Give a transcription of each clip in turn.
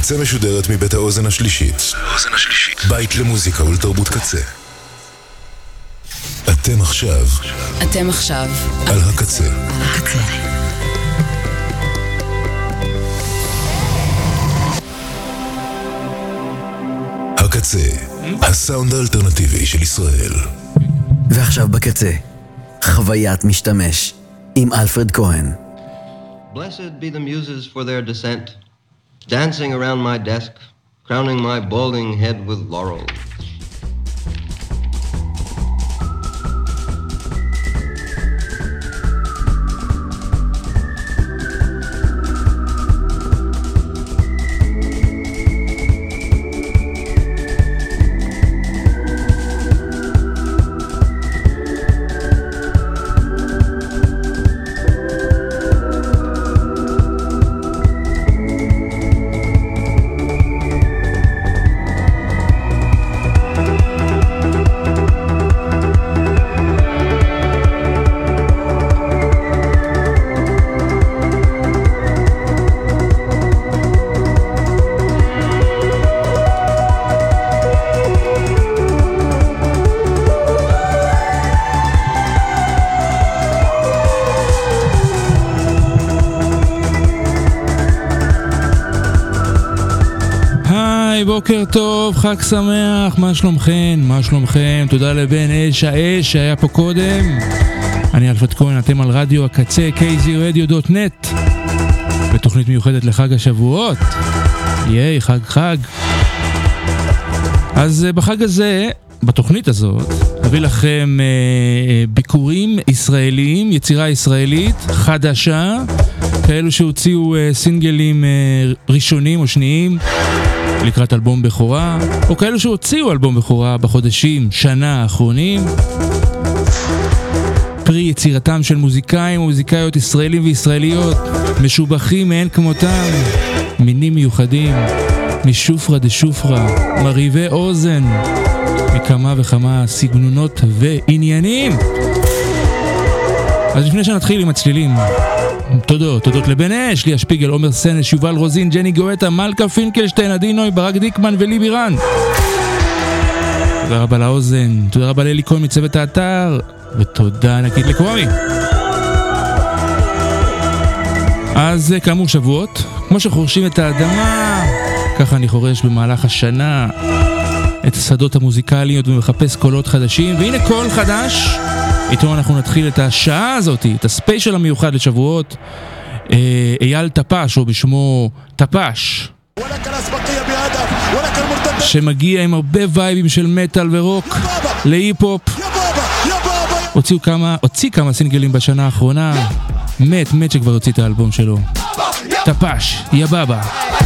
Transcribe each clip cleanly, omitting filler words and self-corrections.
הקצה משודרת מבית האוזן השלישית. בית למוזיקה ולתרבות קצה. אתם עכשיו על הקצה. הקצה, הסאונד האלטרנטיבי של ישראל. ועכשיו בקצה, חוויית משתמש עם אלפרד כהן. Blessed be the muses for their descent, dancing around my desk, crowning my balding head with laurel. בוקר טוב, חג שמח, מה שלומכם? תודה לבן אש האש שהיה פה קודם. אני אלפרד כהן, אתם על רדיו הקצה, kzradio.net, בתוכנית מיוחדת לחג השבועות. ייי, חג. אז בחג הזה, בתוכנית הזאת, אביא לכם ביקורים ישראלים, יצירה ישראלית חדשה, כאלו שהוציאו סינגלים ראשונים או שניים לקראת אלבום בכורה, או כאלו שהוציאו אלבום בכורה בחודשים, שנה האחרונים. פרי יצירתם של מוזיקאים ומוזיקאיות ישראלים וישראליות, משובחים מאין כמותם, מינים מיוחדים, משופרה דשופרה, מריבי אוזן, מכמה וכמה סגנונות ועניינים. אז לפני שנתחיל עם הצלילים, תודות לבן אש, ליה שפיגל, עומר סנש, יובל רוזין, ג'ני גואטה, מלכה פינקלשטיין, עדי נוי, ברק דיקמן ולי בירן. תודה רבה לאוזן, תודה רבה לאלי כהן מצוות האתר, ותודה ענקית לקרומי. אז כאמור שבועות, כמו שחורשים את האדמה, ככה אני חורש במהלך השנה את השדות המוזיקליות ומחפש קולות חדשים, והנה קול חדש. איתו אנחנו נתחיל את השעה הזאת, את הספיישל המיוחד לשבועות. אייל טפש, או בשמו טפש, שמגיע עם הרבה וייבים של מטל ורוק להיפ-הופ. הוציא כמה סינגלים בשנה האחרונה. מת שכבר הוציא את האלבום שלו. טפש, יא בבא.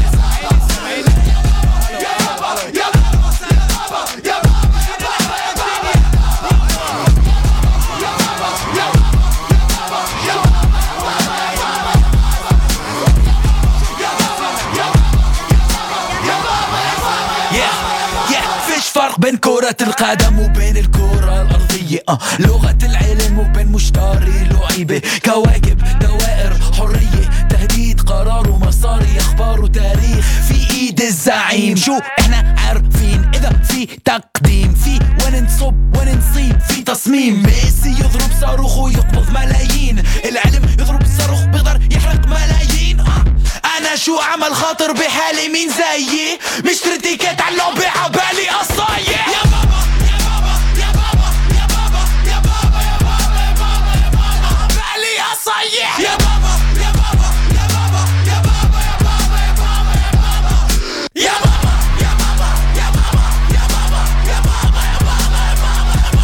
بين كرة القدم وبين الكرة الأرضية لغة العلم وبين مشتري لعيبة كواكب دوائر حرية تهديد قرار ومصاري أخبار وتاريخ في إيد الزعيم شو إحنا عارفين إذا في تقديم في وين نصب وين نصيب في تصميم ميسي يضرب صاروخ ويقبض ملايين العلم يضرب الصاروخ بيقدر يحرق ملايين أنا شو عمل خاطر بحالي مين زيي مشتري تيكت على اللعبة عبالي قصاية يا بابا يا بابا يا بابا يا بابا يا بابا يا بابا يا بابا يا بابا بالي قصاية يا بابا يا بابا يا بابا يا بابا يا بابا يا بابا يا بابا يا بابا يا بابا يا بابا يا بابا يا بابا يا بابا يا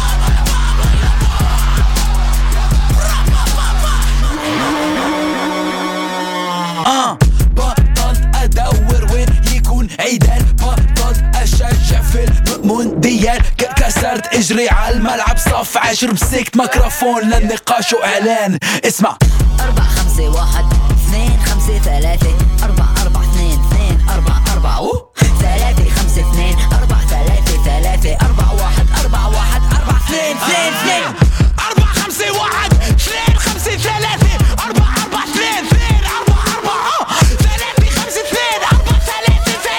بابا بطلت ادور وين يكون عيدان بطلت اشجع في المونديال كسرت اجري على الملعب صف 10 مسكت ميكروفون للنقاش واعلان اسمع 4 5 1 2 5 3 4 4 2 2 4 4 3 5 2 4 3 3 4 1 4 1 4 2 2 2 4 5 1 2 5 3 4 4 2 2 4 4 3 5 2 4 3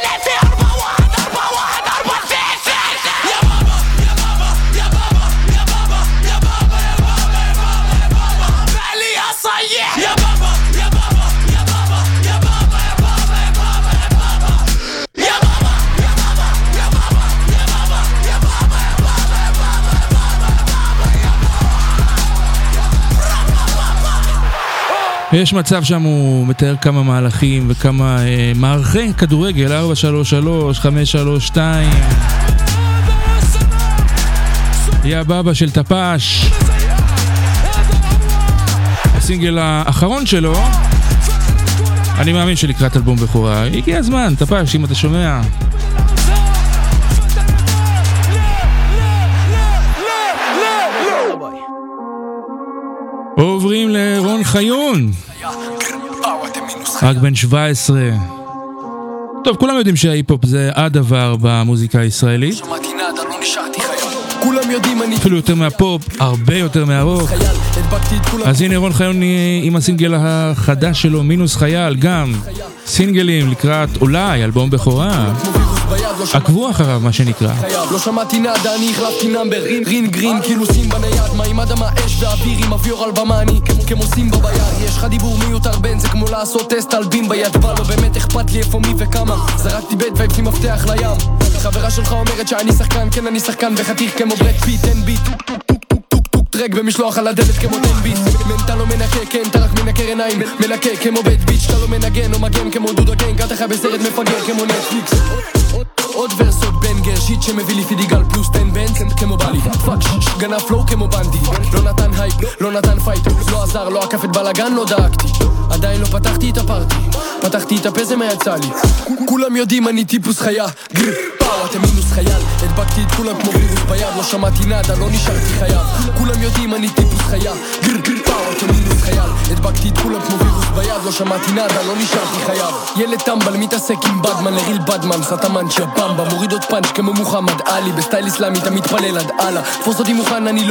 יש מצב שם הוא מתאר כמה מהלכים וכמה מערכי כדורגל, 433, 532. יא בבא של טפש. הסינגל האחרון שלו, אני מאמין שלקראת אלבום בכורה. הגיע הזמן, טפש, אם אתה שומע. עוברים לרון חיון, רק בן 17. טוב, כולם יודעים שההיפ-הופ זה הדבר במוזיקה הישראלית, אפילו יותר מהפופ, הרבה יותר מהרוק. אז הנה רון חיון עם הסינגל החדש שלו, מינוס חייל, גם סינגלים לקראת אולי אלבום בכורה. עקבו אחריו, מה שנקרא. לא שמעתי נדה, אני החלפתי נאמבר, רין גרין, כאילו סים בנייד, מה עם אדמה אש ואוויר, עם אוויור על במה, אני כמו סים בביד. יש לך דיבור מיותר בין, זה כמו לעשות טסט על בים ביד, בא לא באמת אכפת לי איפה מי וכמה, זרקתי בית וייפסי מפתח לים. חברה שלך אומרת שאני שחקן, כן אני שחקן וחתיך כמו ברד פיט, אין ביט, טוק טוק טוק טוק טוק טוק טרק במשלוח על הדלת כמו תן ביט. מנטה לא מנקה, כן אתה רק מנקר עיניים, מנקה כמו בית ביץ', אתה לא מנגן או מגן כמו דודה גנג, אתה חי בסרט מפגר כמו נטפליקס. עוד ורסות בנגר, שיט שמביא לי פידיגל פלוס 10 בנס כמו בלי. פאק גנב פלואו כמו בנדי, לא נתן הייפ, לא נתן פייט, לא עזר, לא עקף את בלגן, לא דאגתי. עדיין לא פתחתי את הפארטי, פתחתי את הפזם היצא לי. כולם יודעים אני טיפוס חיה, גר, פאו אתם מינוס חייל. הדבקתי את כולם כמו וירוס ביד, לא שמעתי נדה, לא נשארתי חייב. כולם יודעים אני טיפוס חיה, גר, פאו אתם מינוס חייל. הדבקתי את כולם כמו וירוס ביד, לא שמעתי נדה, לא נשארתי חייב. ילד טמבל מתעסק עם בדמן, לריל בדמן, סטמן שיבמבה, מוריד עוד פאנץ' כמו מוחמד עלי, בסטייל איסלאמי אתה מתפלל עד אללה. תפוס אותי מוכן, אני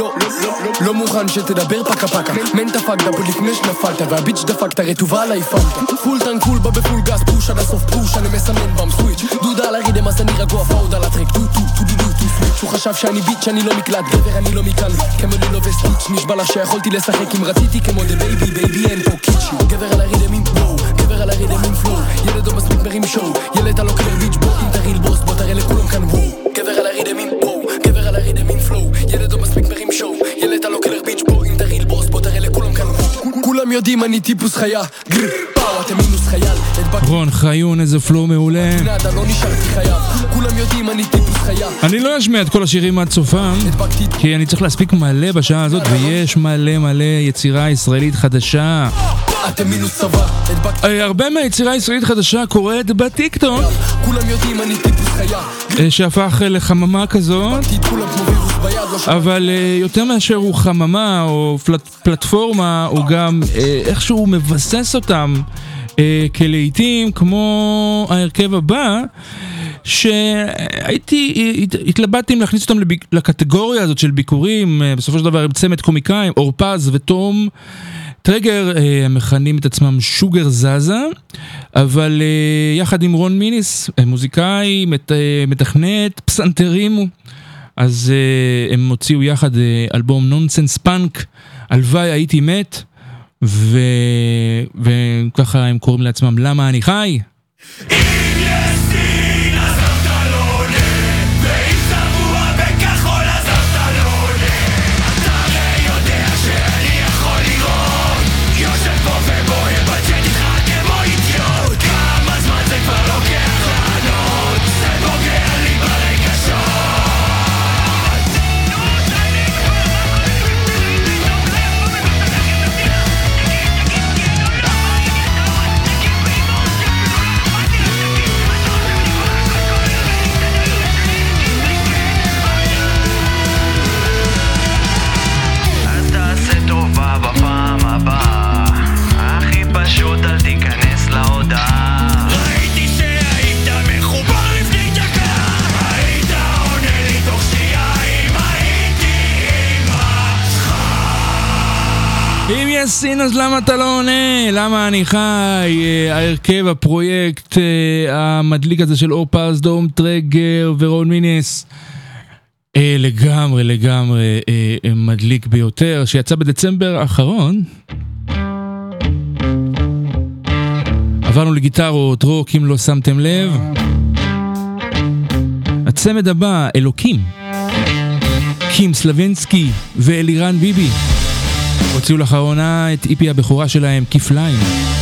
לא מוכן שתדבר פקה פקה. מנטה פקדה פה לפני שנפלת, והביץ' דפקת רטובה עליי פלטה. פול טנקול בה בפול גס, פוש עד הסוף פוש, אני מסמן בם סוויץ'. דודה על הרידם אז אני רגוע פאוד על הטרק, טו סוויץ'. הוא חשב שאני ביץ', אני לא מקלט, גבר אני לא מכאן, כמו לילו וסטיץ'. נשבע לה שיכולתי לשחק אם רציתי כמו דה בייבי אין פה קיצ'י. גבר על הרידם עם פלואו, גבר על הרידם עם פלואו. ילד לא מספיק מרים שואו, ילד הלא קלר ביץ' בו אם תריל בוס, בוא תראה לכולם כאן וואו. גבר על הרידם עם פלואו, גבר על הרידם עם פלואו. ילד לא מספיק מרים שואו, ילד הלא קלר ביץ' בו אם תריל בוס, בוא תראה לכולם כאן וואו. כולם יודעים אני טיפוס חיה, גר, פאו אתם מינוס חייל. רון חיון, איזה פלואו מעולה. לא נשארתי חייב, כולם יודעים אני טיפוס חיה. אני לא אשמיע את כל השירים עד סופם, כי אני צריך להספיק מלא בשעה הזאת, ויש מלא יצירה ישראלית חדשה. אתם מינוס צבא. הרבה מהיצירה ישראלית חדשה קורית בטיקטוק, כולם יודעים אני טיפוס חיה, שהפך לחממה כזאת, אבל יותר מאשר הוא חממה או פלטפורמה, הוא גם איכשהו מבסס אותם כלעיתים, כמו ההרכב הבא, התלבטתי אם להכניס אותם לקטגוריה הזאת של ביקורים. בסופו של דבר הם צמד קומיקאים, אורפז ותום טרגר, מכנים את עצמם שוגר זזה, אבל יחד עם רון מיניס, מוזיקאי, מתכנת, פסנתרים, אז הם הוציאו יחד אלבום נונסנס פאנק, הלוואי הייתי מת, וככה הם קוראים לעצמם למה אני חי. אם יש סין אז למה אתה לא עונה? למה אני חי? ההרכב, הפרויקט המדליק הזה של אורפז, דום טרגר ורון מיניס, לגמרי מדליק ביותר, שיצא בדצמבר האחרון. עברנו לגיטרות, רוק, אם לא שמתם לב. הצמד הבא, אלוקים, קים סלווינסקי ואלירן ביבי. הוציאו לאחרונה את איפי הבכורה שלהם, כפליים.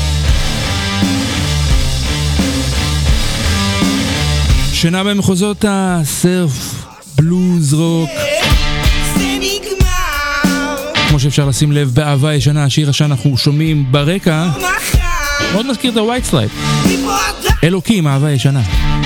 שינה במחוזות הסרף, בלוז, רוק. כמו שאפשר לשים לב באהבה ישנה, השיר שאנחנו שומעים ברקע מאוד מזכיר את הווייט סטרייפ. אלוקים, אהבה ישנה.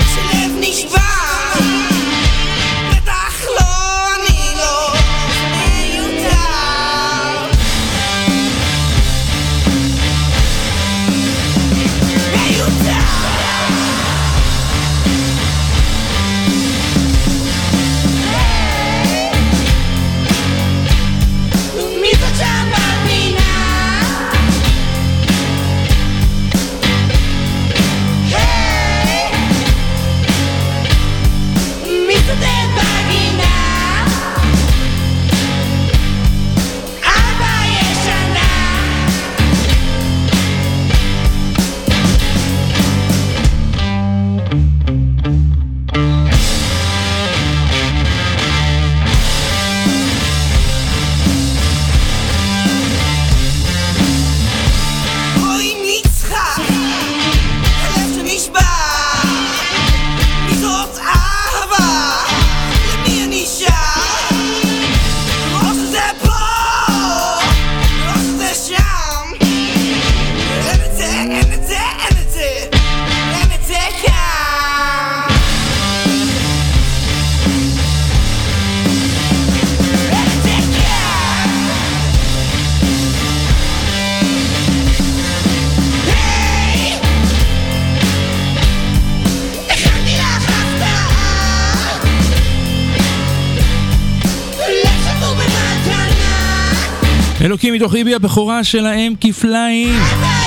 אלוקים מתוך איבי הבכורה שלהם, כפליים.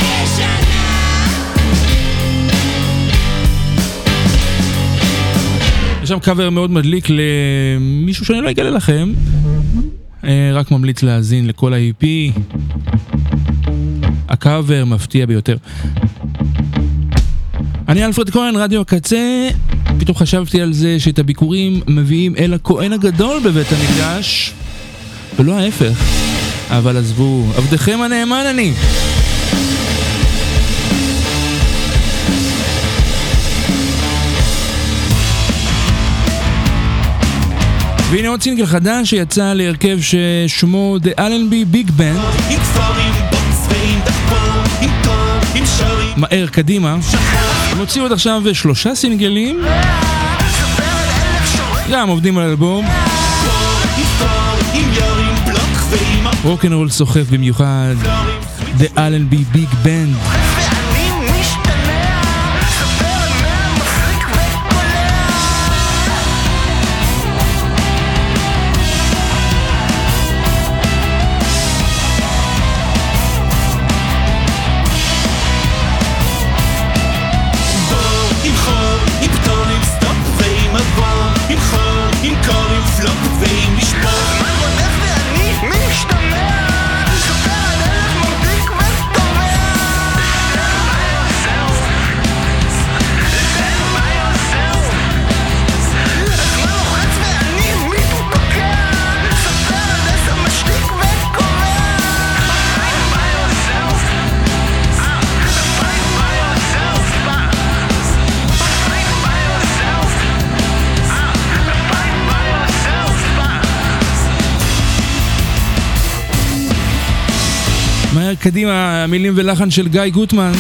יש שם קאבר מאוד מדליק למישהו שאני לא אגלה לכם, רק ממליץ להאזין לכל ה-EP. הקאבר מפתיע ביותר. אני אלפרד כהן, רדיו הקצה. פתאום חשבתי על זה שאת הביקורים מביאים אל הכהן הגדול בבית המקדש ולא ההפך. אבל עזבו, עבדכם הנאמן אני. והנה עוד סינגל חדש שיצא להרכב ששמו The Allenby Big Band. מהר קדימה. הם הוציאו עוד עכשיו 3 סינגלים, גם עובדים על אלבום. רוק'נ'רול סוחף במיוחד, The Allenby Big Band. מהר קדימה, מילים ולחן של גיא גוטמן.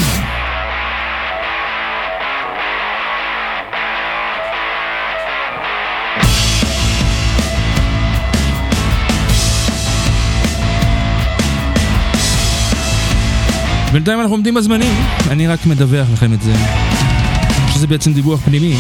בינתיים אנחנו עומדים בזמנים, אני רק מדווח לכם את זה, שזה בעצם דיווח פנימי.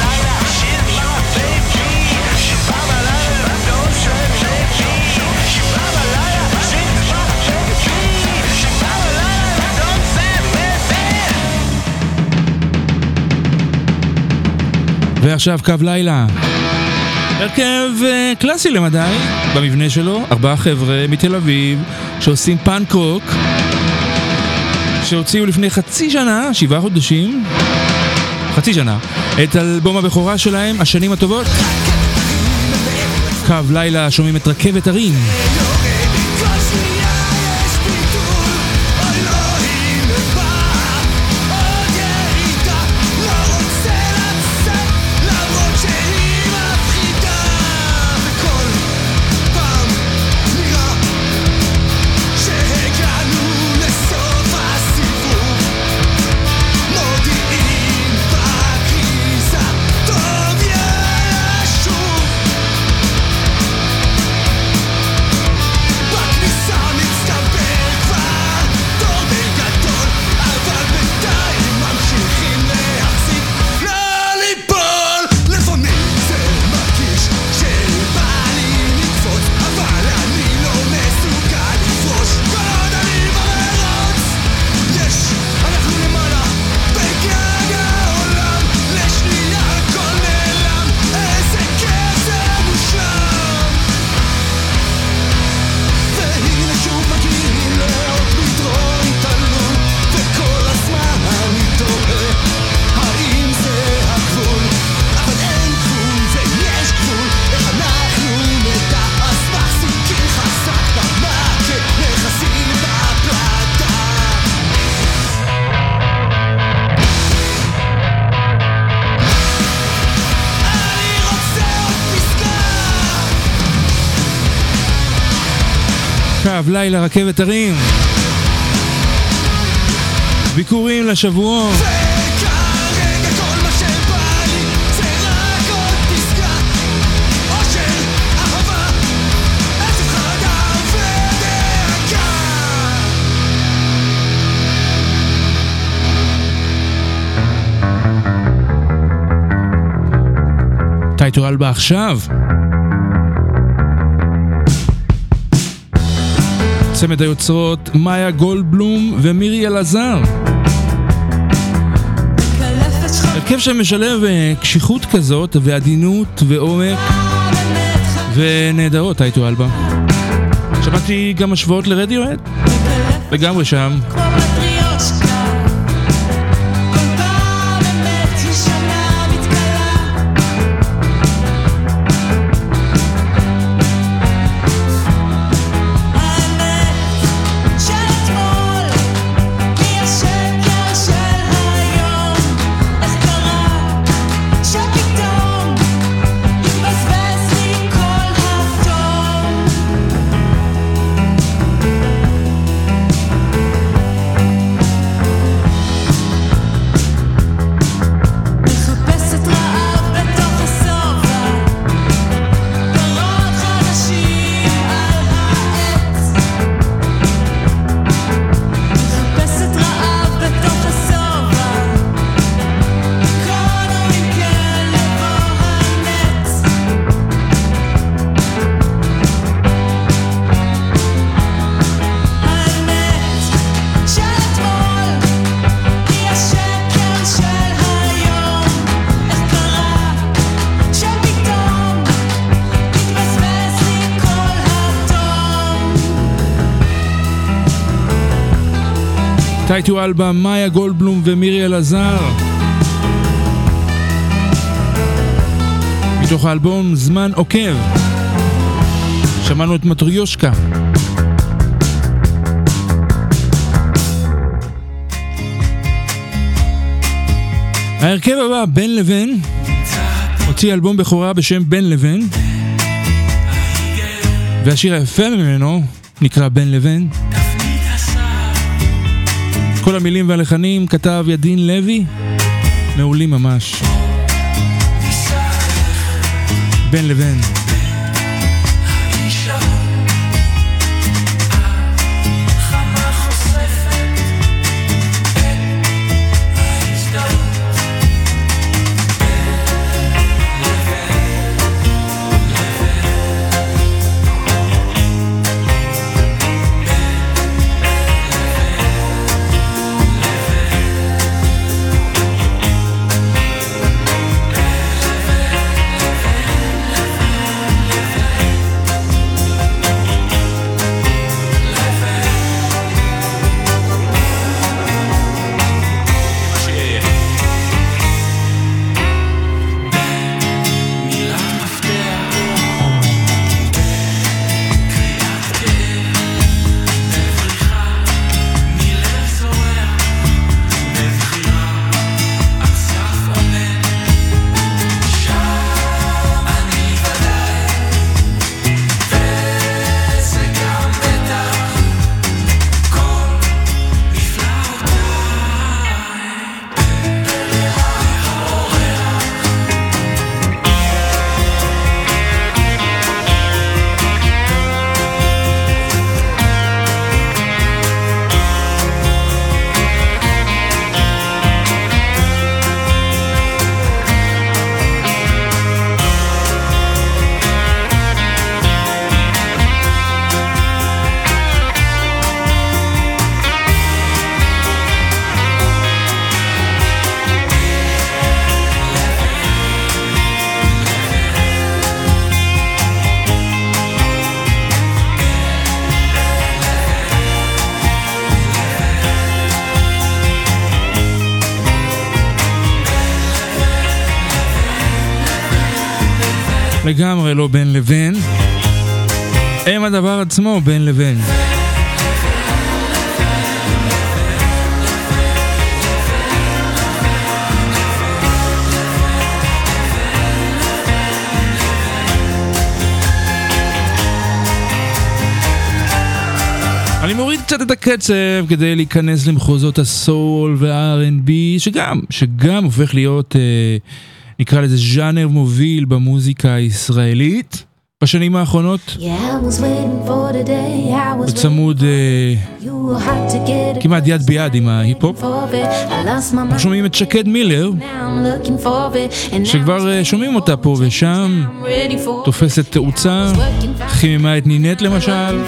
ועכשיו קו לילה, הרכב קלאסי למדי במבנה שלו, 4 חבר'ה מתל אביב שעושים פאנק רוק, שהוציאו לפני חצי שנה, 7 חודשים, חצי שנה, את אלבום הבכורה שלהם, השנים הטובות. קו לילה, שומעים את רכבת הרים. קו לילה רכבת הרים, ביקורים לשבועות, וכרגע כל מה שבא לי זה רק עוד פסקה אושר, אהבה, עצב חדר ודאגה. טייטו אלבה עכשיו, צמד היוצרות מאיה גולדבלום ומירי אלעזר, הרכב שמשלב קשיחות כזאת ועדינות ועומק ונהדרות. טייטו אלבה, שמעתי גם השוואות לרדיוהד לגמרי שם. טייטו אלבה, מאיה גולדבלום ומירי אלעזר, מתוך האלבום זמן עוקב. שמענו את מטריושקה. ההרכב הבא, בן לבן, הוציא אלבום בכורה בשם בן לבן, והשיר היפה ממנו נקרא בן לבן. כל המילים והלחנים כתב ידין לוי, מעולים ממש. בן לבן. לגמרי לא בן לבן, הם הדבר עצמו בן לבן. קצת את הקצב כדי להיכנס למחוזות הסול וה-R&B שגם הופך להיות נקרא לזה ז'אנר מוביל במוזיקה הישראלית בשנים האחרונות. בצמוד כמעט יד ביד עם ההיפ-הופ. אנחנו שומעים את שקד מילר שכבר שומעים אותה פה ושם, תופסת תאוצה, חיממה את נינט למשל.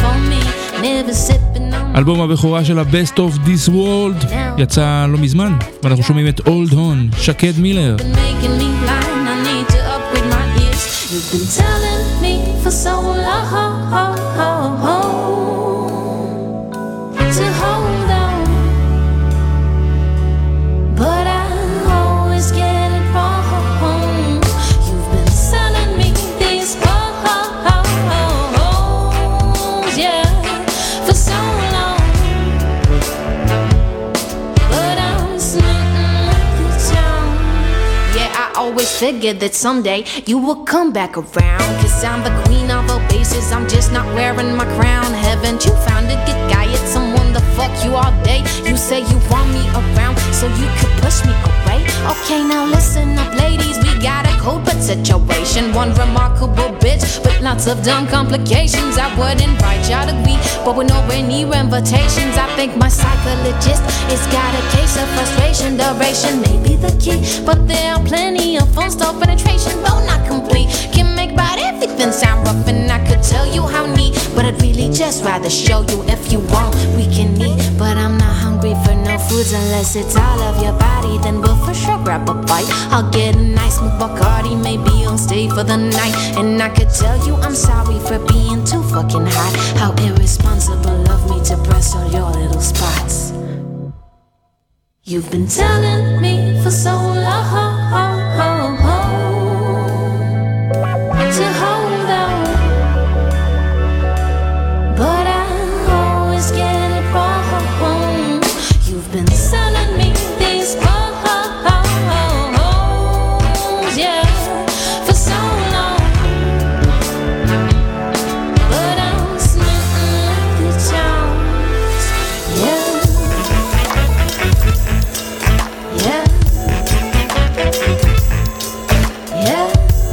אלבום הבכורה של ה-Best of This World יצא לא מזמן, ואנחנו שומעים את Old Hon, שקד מילר. You've been telling me for so long to hold on, but I always get it wrong. You've been selling me these hoes, yeah, for so long, but I'm smitten with the town. Yeah, I always figured that someday you will come back around, 'cause I'm the queen of all bases, I'm just not wearing my crown. Haven't you found a good guy? It's someone to fuck you all day. You say you want me around so you could push me away. Okay, now listen up ladies, we got a cold but situation. One remarkable bitch, but lots of dumb complications. I would invite y'all to be, but with nowhere near invitations. I think my psychologist has got a case of frustration. Duration may be the key, but there are plenty of phone stall penetration, though not complete. Can make about everything sound rough, and I could tell you how neat, but I'd really just rather show you. If you want, we can eat, but I'm not hungry for no foods unless it's all of your body. Then we'll for sure grab a bite. I'll get a nice smooth Bacardi, maybe you'll stay for the night, and I could tell you I'm sorry for being too fucking hot. How irresponsible of me to press on your little spots. You've been telling me for so long to hold on, but I always get it wrong. You've been selling me these hoes, yeah, for so long, but I'm smitten with the chance, yeah, yeah, yeah.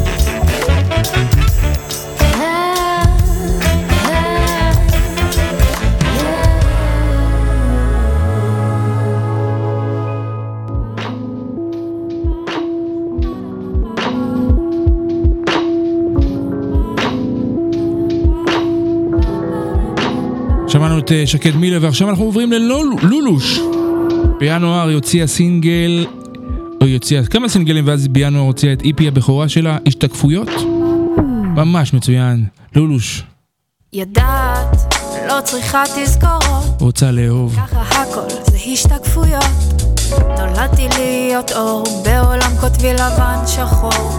שמענו את שקד מילר, ועכשיו אנחנו עוברים ללולוש. בינואר היא הוציאה סינגל, או היא הוציאה כמה סינגלים, ואז בינואר הוציאה את איפי הבכורה שלה, השתקפויות. ממש מצוין, לולוש. ידעת, לא צריכה תזכורות, רוצה לאהוב. ככה הכל זה השתקפויות. נולדתי להיות אור, בעולם כותבי לבן שחור.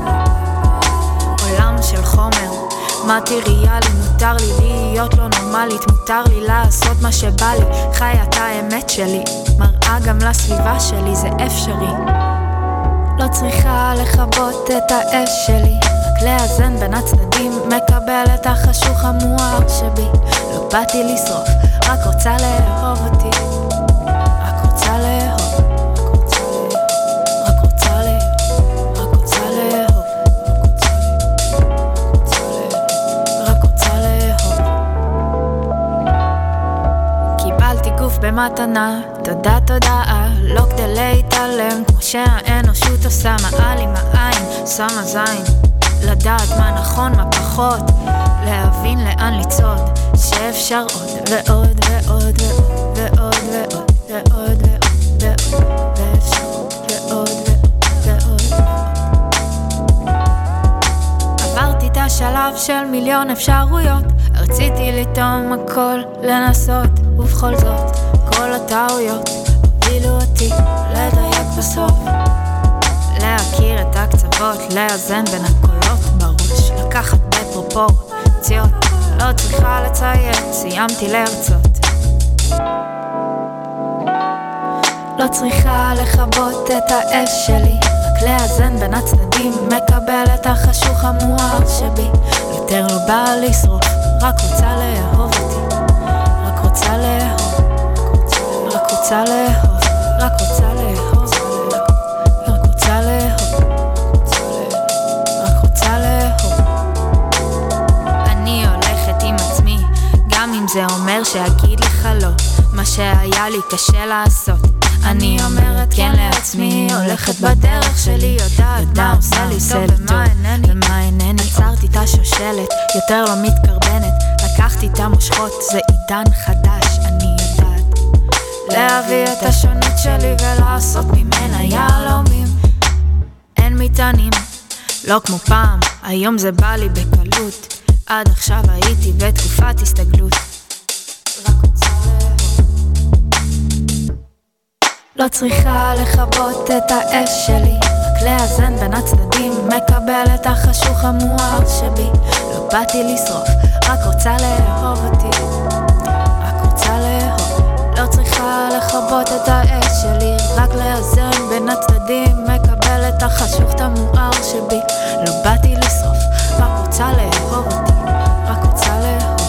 עולם של חומר מטריאלי, מותר לי להיות לא נורמלית, מותר לי לעשות מה שבא לי, חיית האמת שלי, מראה גם לסביבה שלי, זה אפשרי. לא צריכה לחבות את האש שלי, רק לאזן בין הצדדים, מקבל את החשוך המואר שבי. לא באתי לשרוף, רק רוצה לאהוב אותי, רק רוצה לאהוב, רק רוצה לאהוב, רק רוצה לאהוב, רק רוצה לאהוב. קיבלתי גוף במתנה, תודה תודה, לא כדי להתעלם, כמו שהאנושות עושה, מעל עם העין, שמה זין, לדעת מה נכון, מה פחות, להבין לאן לצעוד, שאפשר עוד ועוד ועוד ועוד ועוד ועוד ועוד ואפשר ועוד ועוד. עברתי את השלב של מיליון אפשרויות, רציתי לטעום הכל, לנסות, ובכל זאת כל הטעויות הובילו אותי לדייק בסוף, להכיר את הקצוות, לאזן בין הקולות בראש, לקחת בפרופורציות, לא צריכה לציין, סיימתי להרצות. לא צריכה לחבות את האש שלי, רק לאזן בין הצדדים, מקבל את החשוך המואר שבי, יותר לא בא לשרוף, רק רוצה לאהוב אותי, רק רוצה לאהוב, רק רוצה לאהוב, רק רוצה לאהוב, רק רוצה לאהוב, רק רוצה לאהוב. אני הולכת עם עצמי, גם אם זה אומר שאגיד לך לא, מה שהיה לי קשה לעשות. אני אומרת כן לעצמי, הולכת בדרך שלי, יודעת מה עושה לי טוב ומה אינני. עצרתי את השושלת, יותר לא מתקרבנת, לקחתי את המושכות, זה עידן חדש. אני יודעת להביא את השונות שלי ולעשות ממנה יהלומים. אין מטענים, לא כמו פעם, היום זה בא לי בקלות. עד עכשיו הייתי בתקופת הסתגלות. לא צריכה לכבות את האש שלי, רק לאזן בין הצדדים, מקבל את החשוך המואר שבי. לא באתי לשרוף, רק רוצה לאהוב אותי, רק רוצה לאהוב. לא צריכה לכבות את האש שלי, רק לאזן בין הצדדים, מקבל את החשוך המואר שבי. לא באתי לשרוף, רק רוצה לאהוב אותי, רק רוצה לאהוב.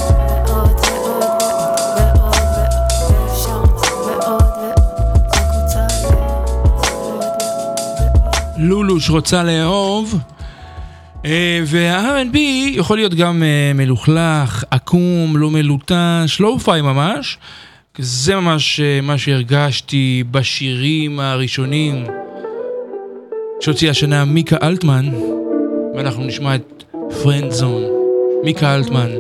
לולוש רוצה לאהוב, וה-R&B יכול להיות גם מלוכלך, עקום, לא מלוטש, לא אופי ממש. זה ממש מה שהרגשתי בשירים הראשונים שהוציא השנה מיקה אלטמן, ואנחנו נשמע את פרנד זון. מיקה אלטמן.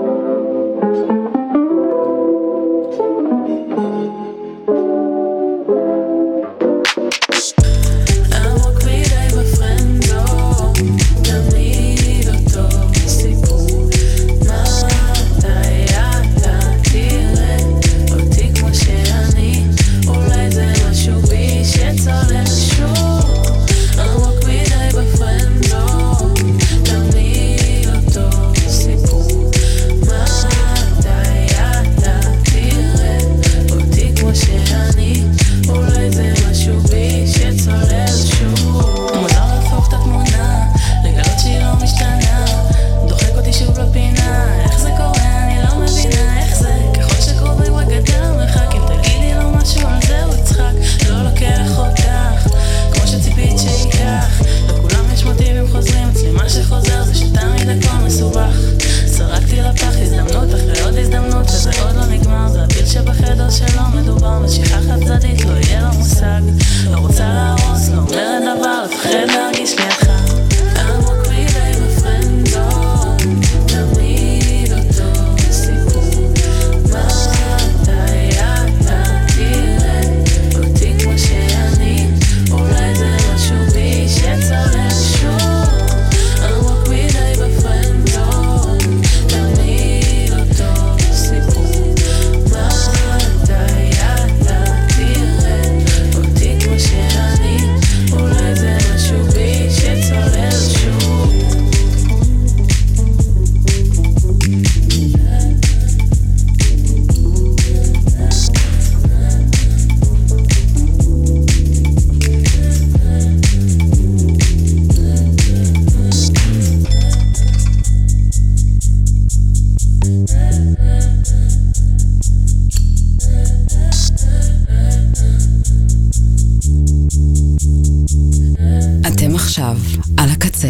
עכשיו על הקצה.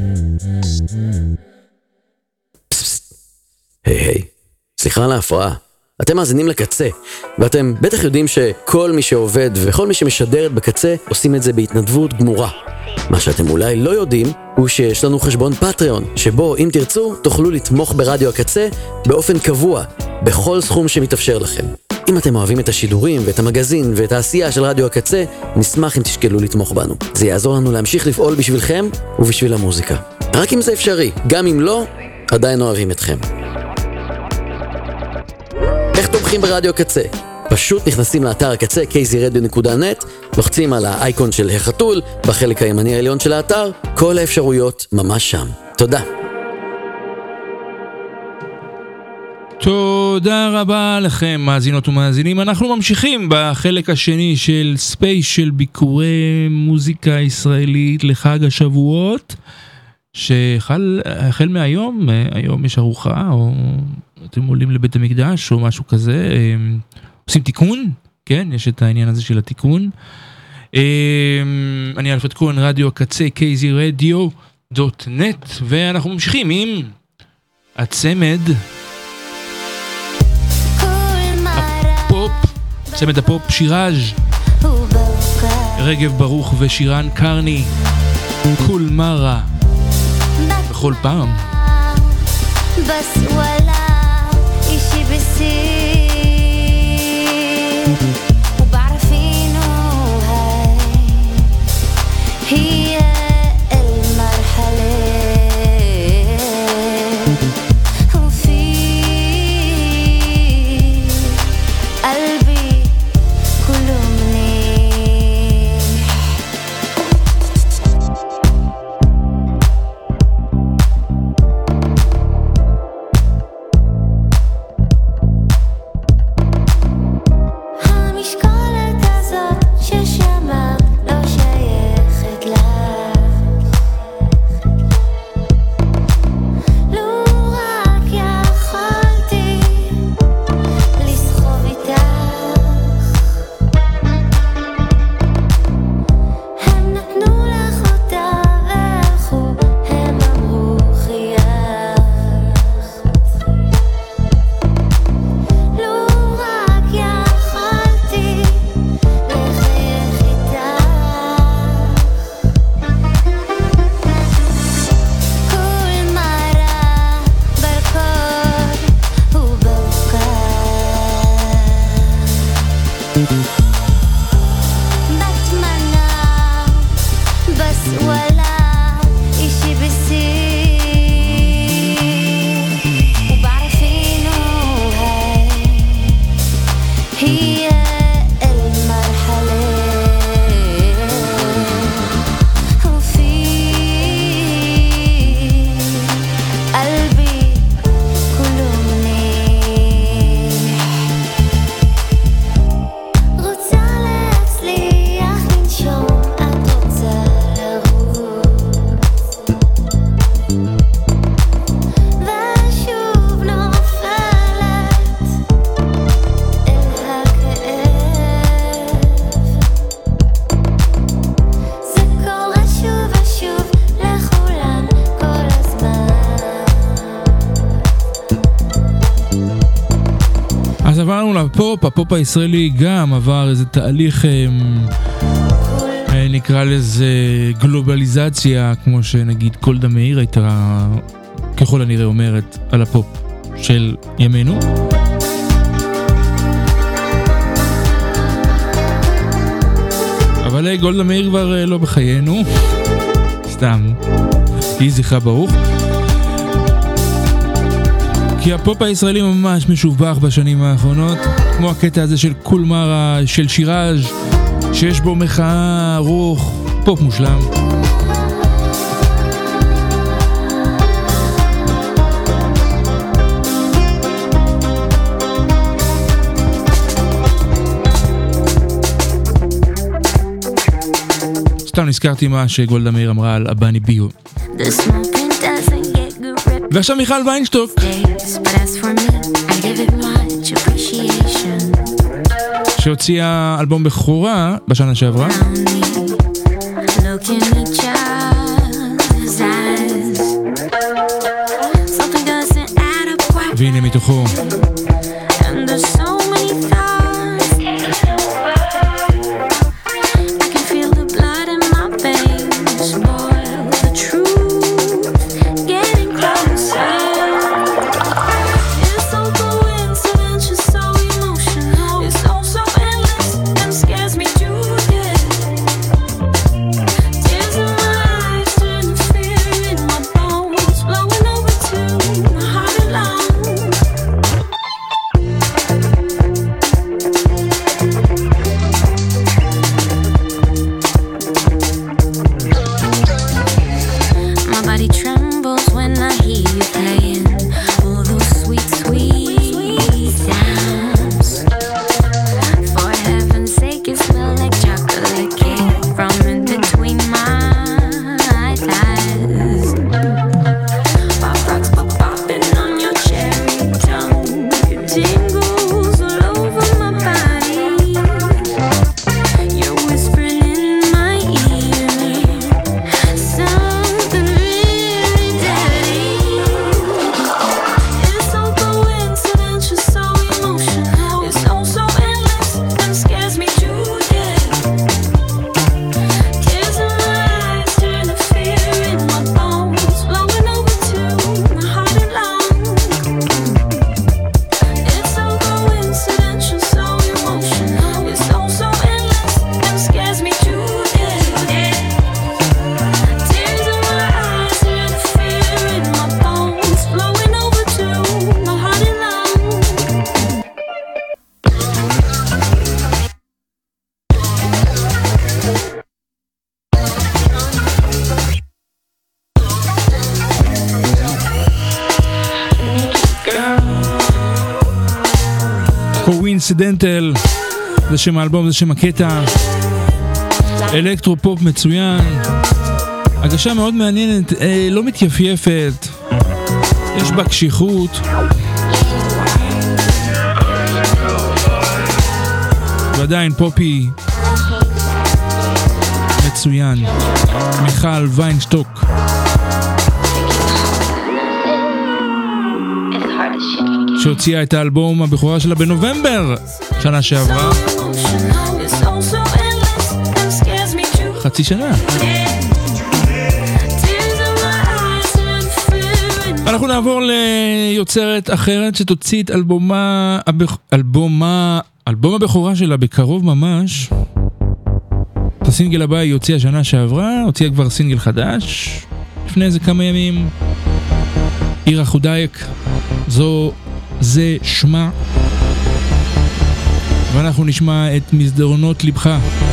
היי, סליחה על ההפרעה. אתם מאזינים לקצה, ואתם בטח יודעים שכל מי שעובד וכל מי שמשדרת בקצה עושים את זה בהתנדבות גמורה. מה שאתם אולי לא יודעים הוא שיש לנו חשבון פטריון, שבו אם תרצו תוכלו לתמוך ברדיו הקצה באופן קבוע, בכל סכום שמתאפשר לכם. אם אתם אוהבים את השידורים ואת המגזין ואת העשייה של רדיו הקצה, נשמח אם תשקלו לתמוך בנו. זה יעזור לנו להמשיך לפעול בשבילכם ובשביל המוזיקה. רק אם זה אפשרי, גם אם לא, עדיין אוהבים אתכם. איך תומכים ברדיו הקצה? פשוט נכנסים לאתר הקצה kzradio.net, לוחצים על האייקון של החתול בחלק הימני העליון של האתר, כל האפשרויות ממש שם. תודה. תודה רבה לכם מאזינות ומאזינים. אנחנו ממשיכים בחלק השני של ספיישל ביקורי מוזיקה ישראלית לחג השבועות, שהחל מהיום, היום יש ארוחה או אתם עולים לבית המקדש או משהו כזה, עושים תיקון, כן, יש את העניין הזה של התיקון. אני אלפת כהן, רדיו הקצה, kzradio.net, ואנחנו ממשיכים עם הצמד הפופ, צמד הפופ שיראז', רגב ברוך ושירן קרני, כול מרה, בכל פעם بس ولا إشي بصير وبعرف إنه هي المرحلة وفي قلبي كله منيح הפופ הישראלי גם עבר איזה תהליך, נקרא לזה גלובליזציה, כמו שנגיד גולדה מאיר הייתה ככל הנראה אומרת על הפופ של ימינו. אבל גולדה מאיר כבר לא בחיינו, סתם, היא זכרה ברוך. כי הפופ הישראלי ממש משובח בשנים האחרונות, כמו הקטע הזה של כול מרה, של שיראז', שיש בו מחאה, רוח, פופ מושלם. סתם נזכרתי מה שגולדה מאיר אמרה על אבני ביו. ועכשיו מיכל ויינשטוק, שהוציאה אלבום בכורה בשנה שעברה, והנה מתוכו אקסידנטל, זה שם האלבום, זה שם הקטע. אלקטרו פופ מצוין, הגשה מאוד מעניינת, לא מתייפייפת, יש בה קשיחות, ועדיין פופי מצוין. מיכל ויינשטוק, שהוציאה את האלבום הבכורה שלה בנובמבר שנה שעברה, חצי שנה. אנחנו נעבור ליוצרת אחרת שתוציא את אלבום הבכורה שלה בקרוב ממש. את הסינגל הבא היא הוציאה שנה שעברה, הוציאה כבר סינגל חדש לפני איזה כמה ימים. עירה חודייק, זה שמה, ואנחנו נשמע את מסדרונות לבך.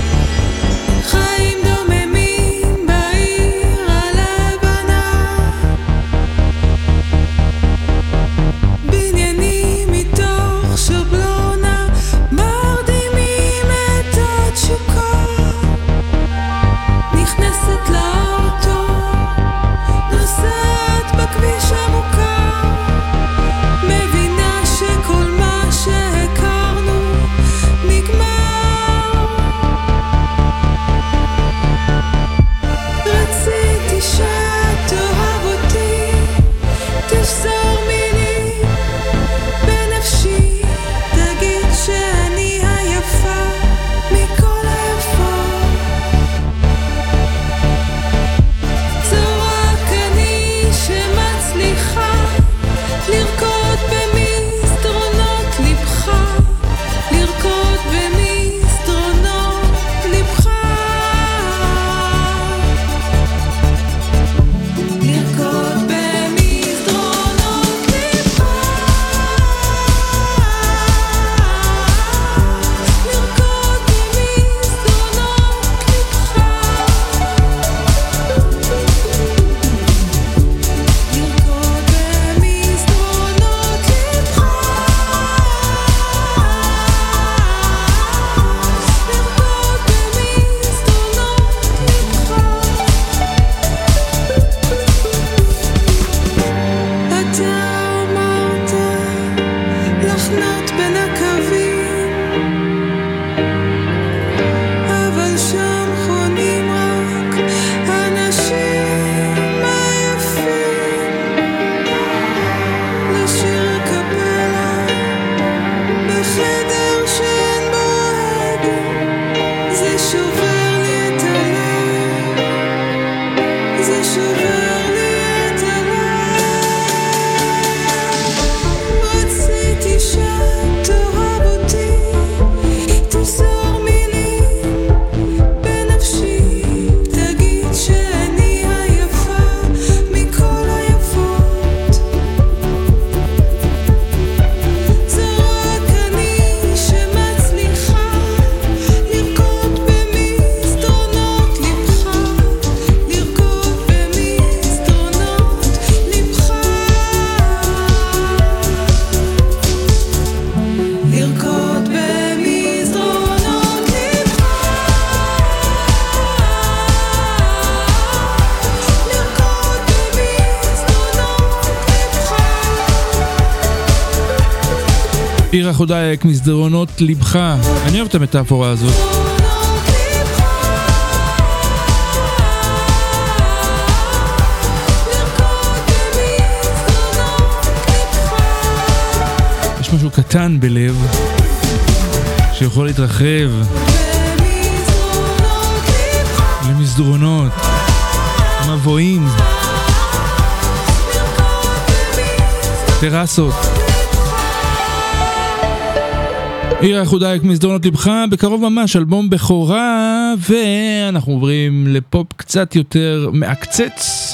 עירה חודייק, מסדרונות לבך. אני אוהב את המטאפורה הזאת. יש משהו קטן בלב שיכול להתרחב למסדרונות, מבואים, טרסות. עירה חודייק, מסדרונות לבך, בקרוב ממש אלבום בכורה, ואנחנו עוברים לפופ קצת יותר מעקצץ.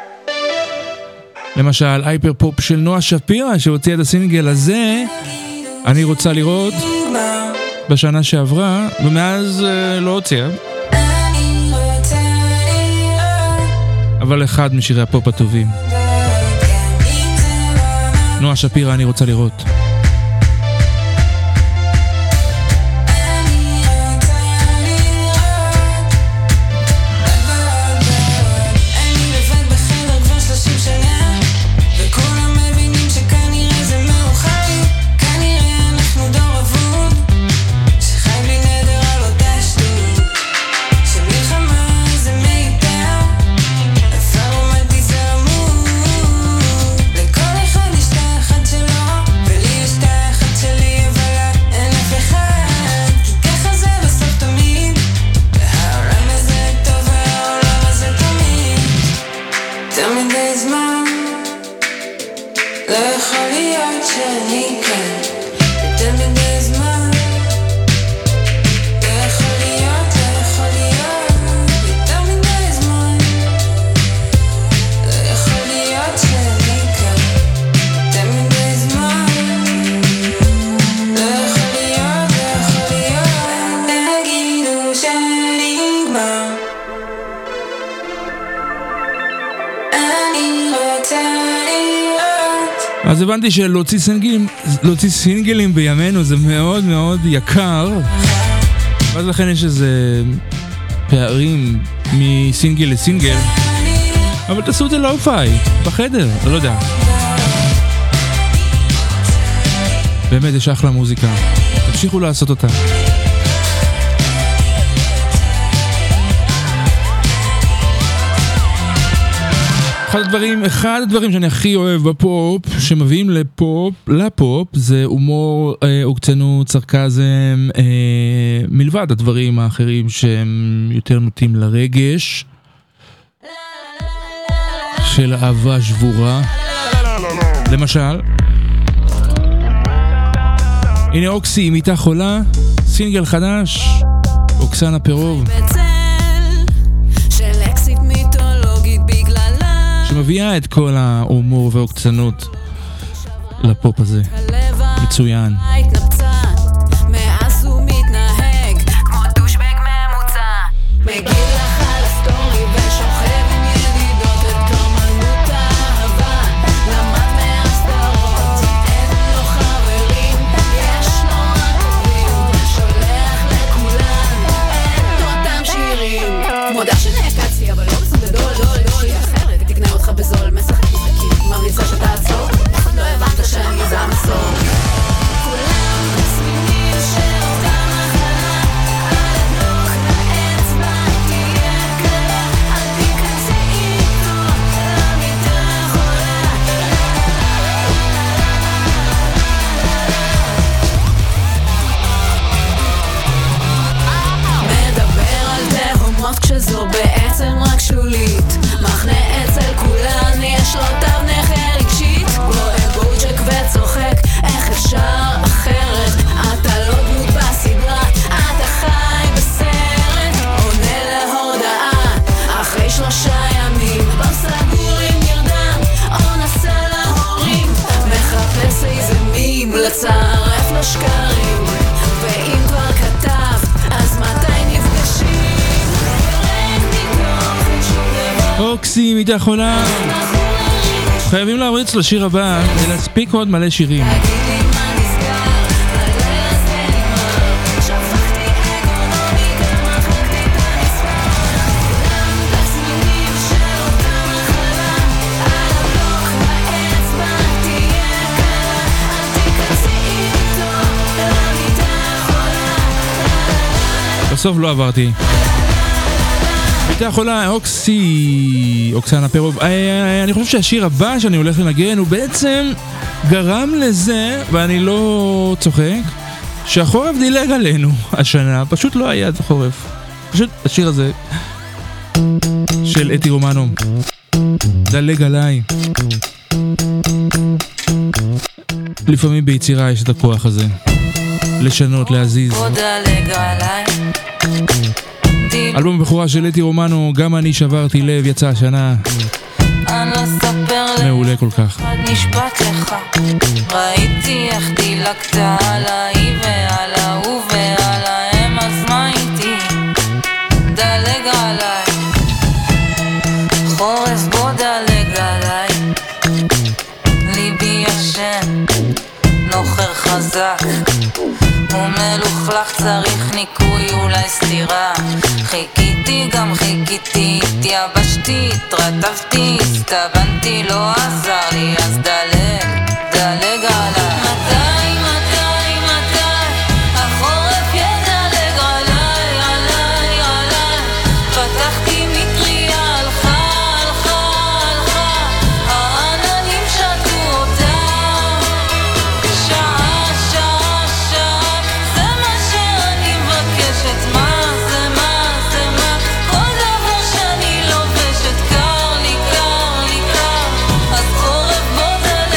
למשל הייפר פופ של נועה שפירא שהוציאה את הסינגל הזה, אני רוצה לראות, בשנה שעברה, ומאז לא הוציאה. אבל אחד משירי הפופ הטובים. נועה שפירא, אני רוצה לראות. שלי כאן יותר מדי זמן לא יכול להיות יותר מדי זמן לא יכול להיות שלי כאן יותר מדי זמן לא יכול להיות תגידו שנגמר אני רוצה אז הבנתי שלהוציא סינגלים בימינו זה מאוד מאוד יקר, ואז לכן יש איזה פערים מסינגל לסינגל, אבל תעשו את זה לאו-פיי, בחדר, לא יודע. באמת יש אחלה מוזיקה, תמשיכו לעשות אותה. אחד הדברים שאני הכי אוהב בפופ, שמביאים לפופ, זה הומור, עוקצנות, סרקזם, מלבד הדברים האחרים שהם יותר נוטים לרגש, של אהבה שבורה. למשל, הנה אוקסי, מיטה חולה, סינגל חדש, אוקסנה פירוב. שמביאה את כל ההומור והעוקצנות לפופ הזה. מצוין. מאז הוא מתנהג כמו דושבג ממוצע מגיל לך לסטורי ושוכב עם ידידות את קרמנות האהבה למד מהסדרות אין לו חברים יש לו רק עובדים שולח לכולן את אותם שירים מודה שנעקצתי אבל לא בסום גדול היא אחרת היא תקנה אותך בזול משחק משחקים ממליצה שתעצור לא הבנת שאני זה המסור כשזו בעצם רק שולית מחנה אצל כולן יש לו תו נכה רגשית רואה בוג'ק וצוחק איך אפשר אחרת אתה לא דמות בסדרה אתה חי בסרט עונה להודעה אחרי 3 ימים לא סגור עם נרדם או נסה להורים מחפש איזה מים לצרף לשקרים ואם כבר כתב אז מתי נפגשים אוקסי, מיטה חולה. חייבים להריץ לשיר הבא ולהספיק עוד מלא שירים. בסוף לא עברתי. מיטה חולה, אוקסנה פירוב. אני חושב שהשיר הבא שאני הולך לנגן הוא בעצם גרם לזה, ואני לא צוחק, שהחורף דילג עלינו השנה, פשוט לא היה חורף. פשוט השיר הזה של אתי רומנו, דלג עליי. לפעמים ביצירה יש את הכוח הזה לשנות, להזיז. אלבום הבכורה של אתי רומנו, גם אני שברתי לב, יצא השנה. מעולה כל כך. נשבט לך ראיתי איך דילגת עליי ועל ההוא ועל ההם אז מה איתי דלג עליי חורף בוא דלג עליי ליבי ישן נוחר חזק ומלוכלך צריך ניקוי אולי סתירה חיכיתי גם חיכיתי התייבשתי התרטבתי הסתבנתי לא עזר לי אז דלג עליי מתי החורף ידלג עליי פתחתי מטריה הלכה העננים שתו אותה שעה זה מה שאני מבקשת מה כל דבר שאני לובשת קר לי אז חורף בוא דלג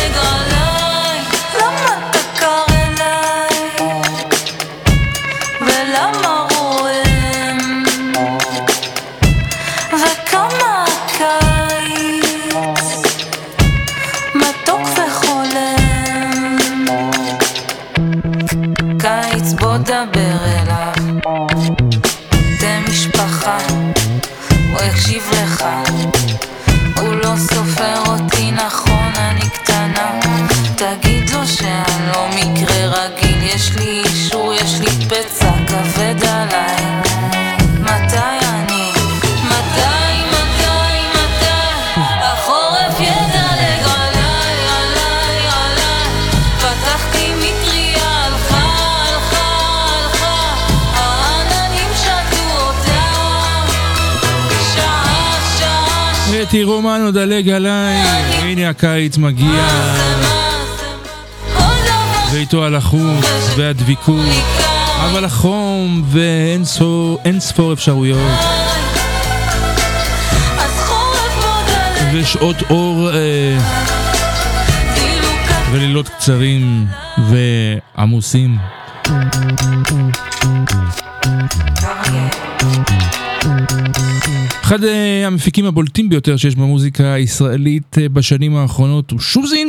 מקשיב לך, הוא לא סופר אותי נכון, אני קטנה, תגיד לו שאני לא מקרה רגיל, יש לי אישור, יש לי פצע כבד עליי. מתי אני? מתי? החורף ידלג עליי, עליי, עליי, פתחתי מטריה, הלכה, העננים שתו אותה, שעה. תראו מה נדלג עליי, הנה הקיץ מגיע, ואיתו הלחות והדביקות, אבל החום ואין ספור אפשרויות, ושעות אור ולילות קצרים ועמוסים. אחד המפיקים הבולטים ביותר שיש במוזיקה הישראלית בשנים האחרונות הוא שוזין,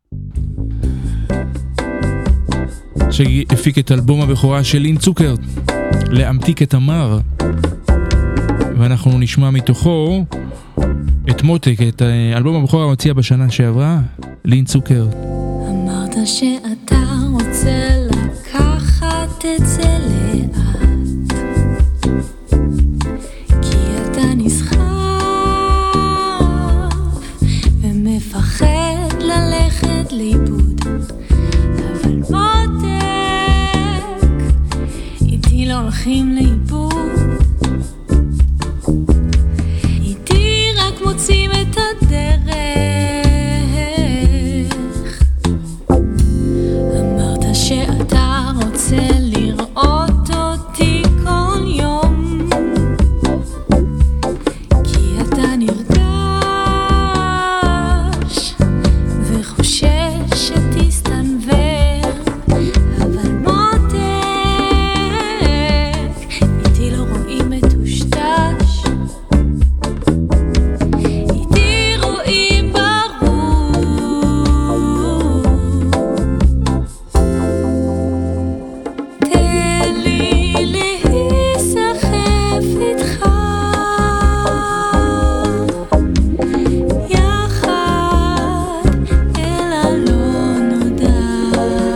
שהפיק את אלבום הבכורה של לין צוקרט, להמתיק את תמר, ואנחנו נשמע מתוכו את מותק, את אלבום הבכורה המציע בשנה שעברה, לין צוקרט. אמרת שאתה רוצה לקחת את זה לאט, כי אתה נסחף ומפחד ללכת לאיבוד, אבל מותק, איתי לא הולכים לאיבוד, איתי רק מוצאים את הדרך. אמרת שאתה רוצה לראות אותי כל יום, כי אתה נרגש וחושש שתסתנבר, אבל מותק, איתי לא רואים מטושטש, איתי רואים ברור. תן לי להיסחף איתך יחד אל הלא נודע,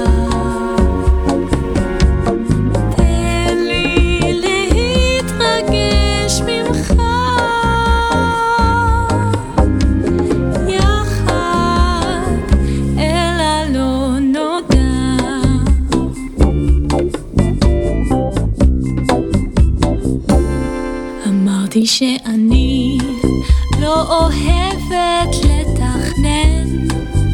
תן לי להתרגש ממך יחד אל הלא נודע. אמרתי שאני לא אוהבת לתכנן,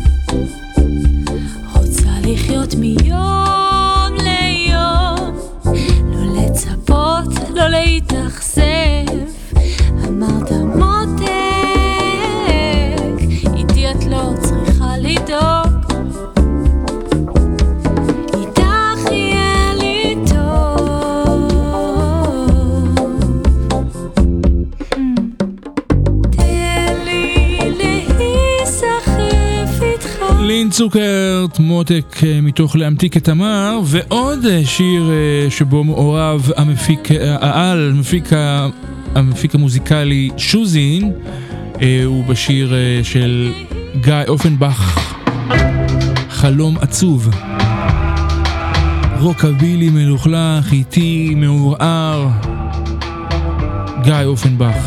רוצה לחיות מיום ליום, לא לצפות, לא להתאכזב. אמרת מותק, איתי את לא צריכה לדאוג, איתך יהיה לי טוב. תן לי להיסחף איתך. לין צוקרט, מותק מתוך להמתיק את תמר, ועוד שיר שבו מעורב המפיק המוזיקלי שוזין, הוא בשיר של גיא אופנבך, חלום עצוב. רוקבילי מלוכלך, איטי, מעורער, גיא אופנבך.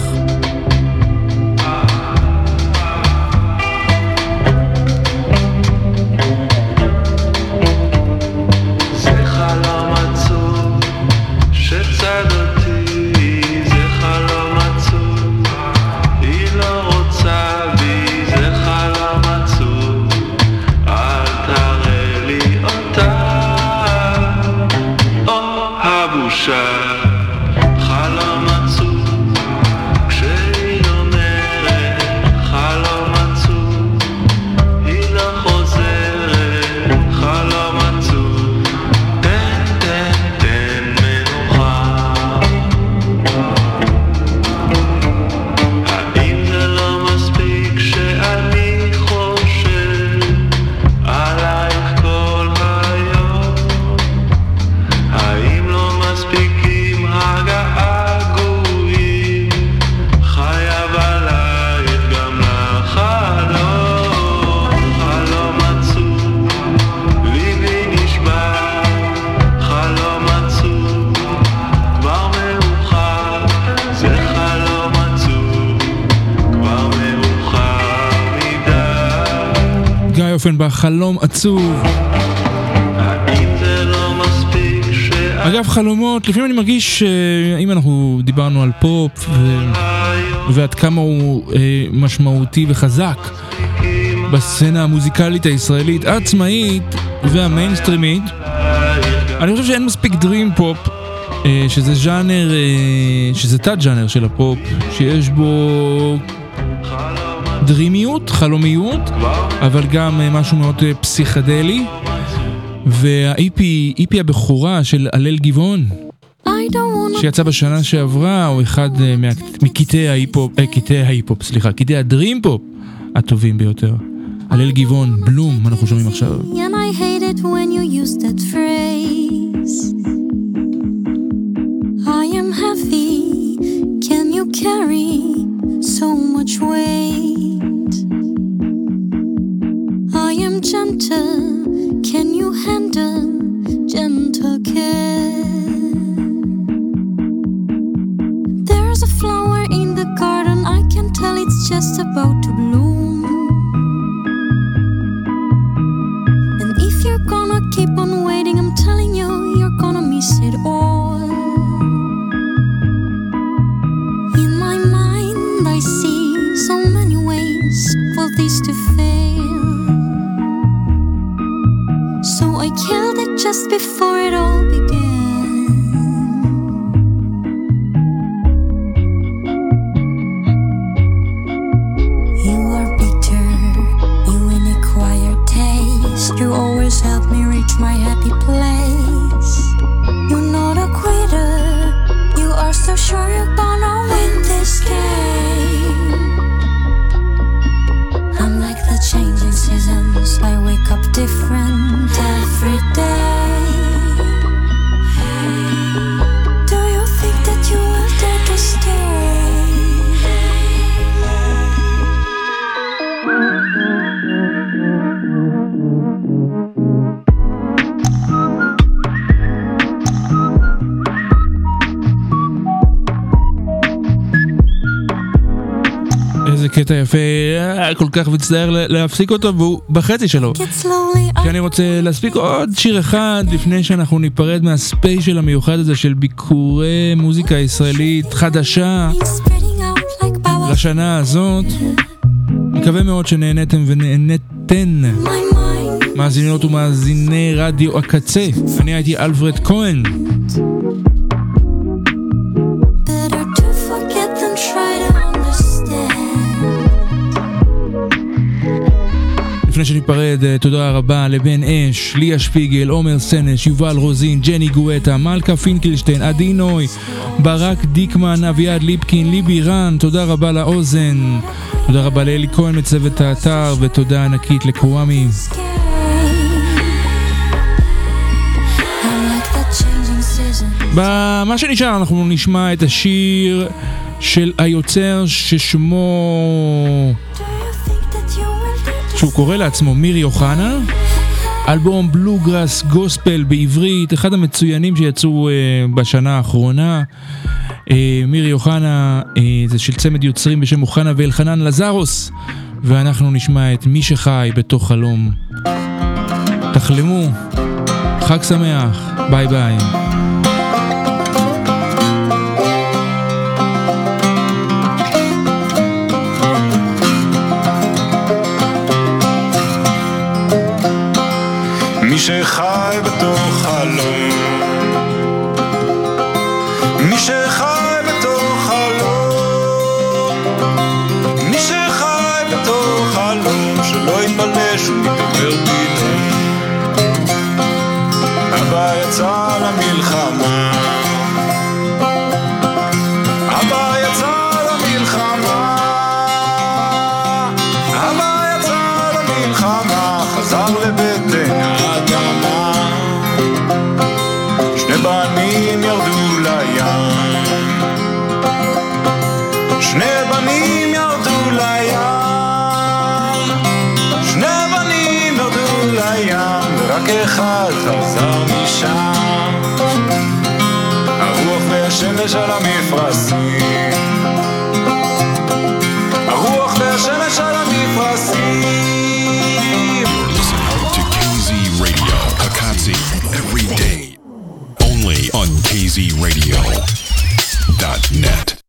זה חלום עצוב שצד אותי, זה חלום עצוב, היא לא רוצה בי, זה חלום עצוב, אל תראה לי אותה, או הבושה. חלום עצוב אופנבך, חלום עצוב. אגב, חלומות, לפעמים אני מרגיש, אם אנחנו דיברנו על פופ ועד כמה הוא משמעותי וחזק בסצנה המוזיקלית הישראלית העצמאית והמיינסטרימית, אני חושב שאין מספיק דרים פופ, שזה ז'אנר, שזה תת ז'אנר של הפופ, שיש בו דרימיות, חלומיות, אבל גם משהו מאוד פסיכדלי. והאיפי הבכורה של הלל גבעון שיצא בשנה שעברה הוא אחד מקטעי ההיפופ, סליחה, קטעי הדרים פופ הטובים ביותר. הלל גבעון, בלום, אנחנו שומעים עכשיו. And I hate it when you use that phrase. I am heavy, can you carry so much weight? I am gentle, can you handle gentle care? There's a flower in the garden, I can tell it's just about to bloom. And if you're gonna keep on waiting, I'm telling you, you're gonna miss it all. In my mind, I see so many ways for this to fail. So I killed it just before it all began. You are bitter, you in a quiet taste. You always help me reach my happy place. You're not a quitter, you are so sure you're gonna win this game. I'm like the changing seasons, I wake up different every day. Do you think that you will dare to stay? איזה קטע יפה, כל כך מצטער להפסיק אותו והוא בחצי שלו, כי אני רוצה להספיק עוד שיר אחד לפני שאנחנו ניפרד מהספיישל המיוחד הזה של ביקורי מוזיקה ישראלית חדשה לשנה הזאת. מקווה מאוד שנהנתם ונהנתן, מאזינות ומאזיני רדיו הקצה. אני הייתי אלפרד כהן. לפני שניפרד, תודה רבה לבן אש, ליה שפיגל, עומר סנש, יובל רוזין, ג'ני גואטה, מלכה פינקלשטיין, עדי נוי, ברק דיקמן, אביעד ליפקין, ליבי רן. תודה רבה לאוזן, תודה רבה לאלי כהן מצוות האתר, ותודה ענקית לקוואמי. במה שנשאר אנחנו נשמע את השיר של היוצר ששמו, שהוא קורא לעצמו מירי אוחנה, אלבום בלוגראס גוספל בעברית, אחד המצוינים שיצאו בשנה האחרונה. מירי אוחנה זה של צמד יוצרים בשם אוחנה ואלחנן לזרוס, ואנחנו נשמע את מי שחי בתוך חלום. תחלמו, חג שמח, ביי ביי. מי שחי בתוך חלום, מי שחי בתוך חלום, מי שחי בתוך חלום, שלא יתפלא שהוא מתעורר פתאום. אבא יצא למלחמה, אבא יצא למלחמה, אבא יצא למלחמה, חזר לבטן האדמה. שני בנים ירדו לים, שני בנים ירדו לים, שני בנים ירדו לים, ורק אחד חזר משם. הרוח והשמש על המפרשים, הרוח והשמש על המפרשים. KZRadio.net.